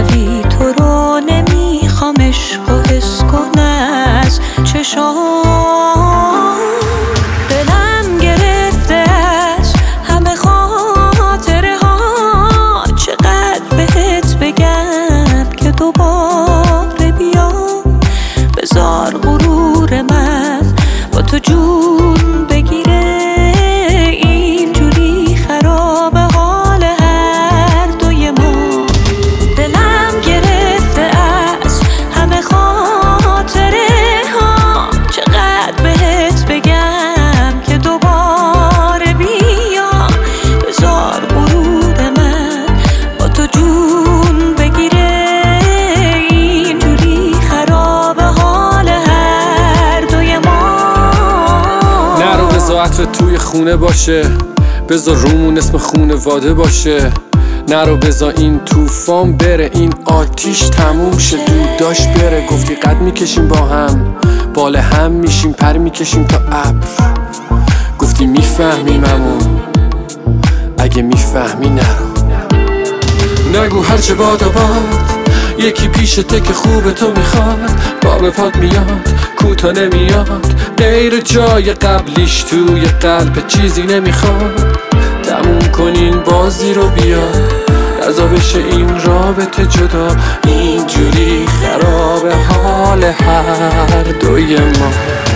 ولی تو رو نمیخوام عشق و حس کن از چشام. دلم گرفته از همه خاطره ها، چقدر بهت بگم که دوباره بیام. بذار غرور من با تو جون بگیره، اینجوری خراب حال هر دوی ما. دلم گرفته از همه خاطره ها، چقدر بهت بگم که دوباره بیام. بذار غرور من با تو جون بگیره، اینجوری خراب حال هر دوی ما. نرو بذار عطر توی خونه باشه، بذار رومون اسم خونواده باشه. نرو بذار این طوفان بره، این آتیش تموم شه. دوداش بره، گفتی قد میکشیم با هم، بال هم میشیم، پر میکشیم تا ابر. گفتی میفهمیممون، اگه میفهمی نرو. نگو هرچه باد یکی پیشته که خوب تو میخواد. باب پاد میاد کوتا نمیاد، غیر جای قبلیش توی قلب چیزی نمیخواد. تموم کنین بازی رو بیا، رضا بشه این رابطه جدا، اینجوری خراب حال هر دوی ما.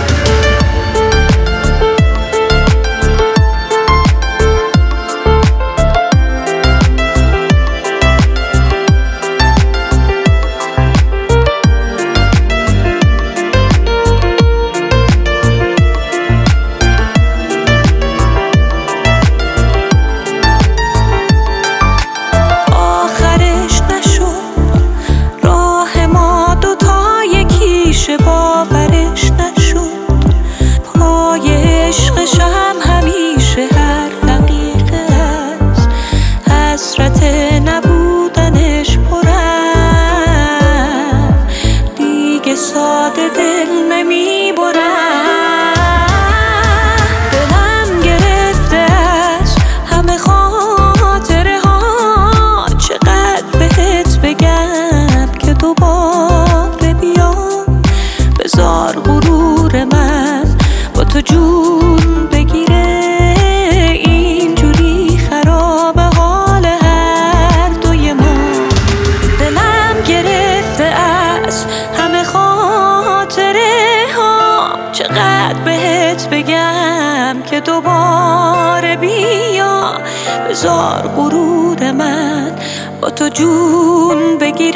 باورش نشد پای عشقشم همیشه هر دقیقه از حسرت نبودنش پرم، دیگه ساده دل نمیبرم. دلم گرفته از همه خاطره ها، چقدر بهت بگم که دوباره بیام. بذار غرور من با تو جون بگیره، اینجوری خراب حال هر دوی ما. دلم گرفته از همه خاطره ها، چقدر بهت بگم که دوباره بیا. بذار غرور من با تو جون بگیره.